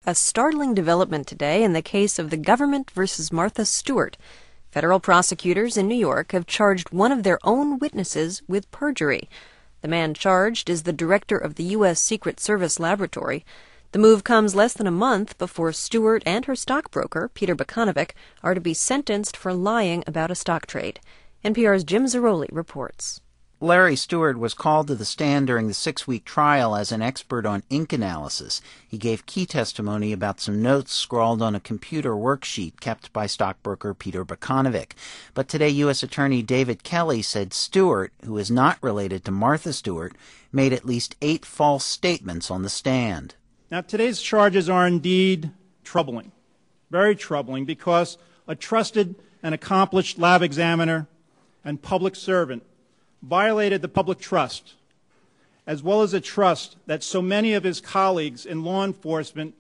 A startling development today in the case of the government versus Martha Stewart. Federal prosecutors in New York have charged one of their own witnesses with perjury. The man charged is the director of the U.S. Secret Service Laboratory. The move comes less than a month before Stewart and her stockbroker, Peter Bukanovic, are to be sentenced for lying about a stock trade. NPR's Jim Zarroli reports. Larry Stewart was called to the stand during the 6-week trial as an expert on ink analysis. He gave key testimony about some notes scrawled on a computer worksheet kept by stockbroker Peter Bukanovic. But today, U.S. Attorney David Kelly said Stewart, who is not related to Martha Stewart, made at least 8 false statements on the stand. Now, today's charges are indeed troubling, very troubling, because a trusted and accomplished lab examiner and public servant violated the public trust, as well as a trust that so many of his colleagues in law enforcement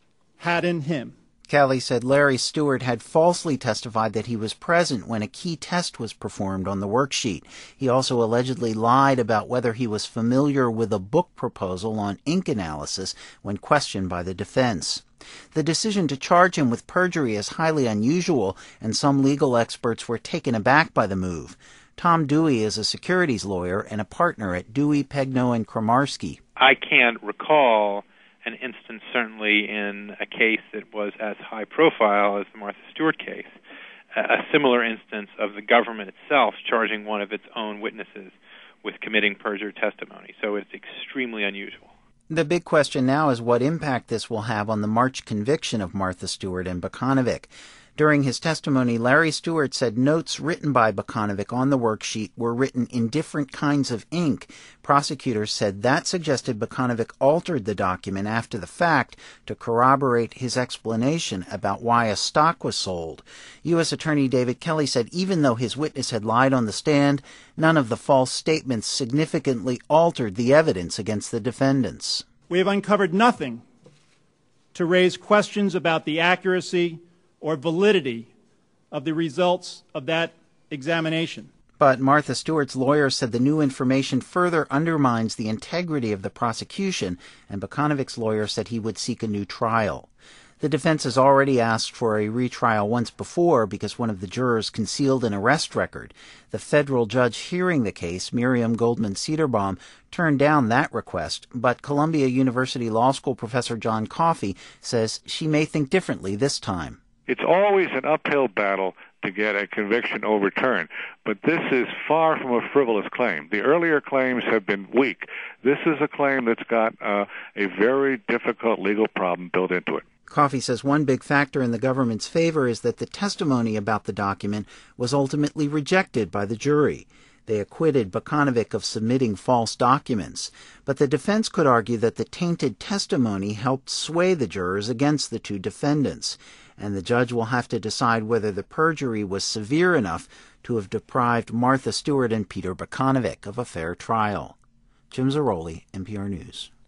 had in him. Kelly said Larry Stewart had falsely testified that he was present when a key test was performed on the worksheet. He also allegedly lied about whether he was familiar with a book proposal on ink analysis when questioned by the defense. The decision to charge him with perjury is highly unusual, and some legal experts were taken aback by the move. Tom Dewey is a securities lawyer and a partner at Dewey, Pegno & Kramarski. I can't recall an instance, certainly in a case that was as high profile as the Martha Stewart case, a similar instance of the government itself charging one of its own witnesses with committing perjured testimony. So it's extremely unusual. The big question now is what impact this will have on the March conviction of Martha Stewart and Bukanovic. During his testimony, Larry Stewart said notes written by Bukanovic on the worksheet were written in different kinds of ink. Prosecutors said that suggested Bukanovic altered the document after the fact to corroborate his explanation about why a stock was sold. U.S. Attorney David Kelly said even though his witness had lied on the stand, none of the false statements significantly altered the evidence against the defendants. We have uncovered nothing to raise questions about the accuracy or validity of the results of that examination. But Martha Stewart's lawyer said the new information further undermines the integrity of the prosecution, and Bukanovic's lawyer said he would seek a new trial. The defense has already asked for a retrial once before because one of the jurors concealed an arrest record. The federal judge hearing the case, Miriam Goldman Cederbaum, turned down that request, but Columbia University Law School professor John Coffey says she may think differently this time. It's always an uphill battle to get a conviction overturned, but this is far from a frivolous claim. The earlier claims have been weak. This is a claim that's got a very difficult legal problem built into it. Coffey says one big factor in the government's favor is that the testimony about the document was ultimately rejected by the jury. They acquitted Bukanovic of submitting false documents, but the defense could argue that the tainted testimony helped sway the jurors against the two defendants, and the judge will have to decide whether the perjury was severe enough to have deprived Martha Stewart and Peter Bukanovic of a fair trial. Jim Zarroli, NPR News.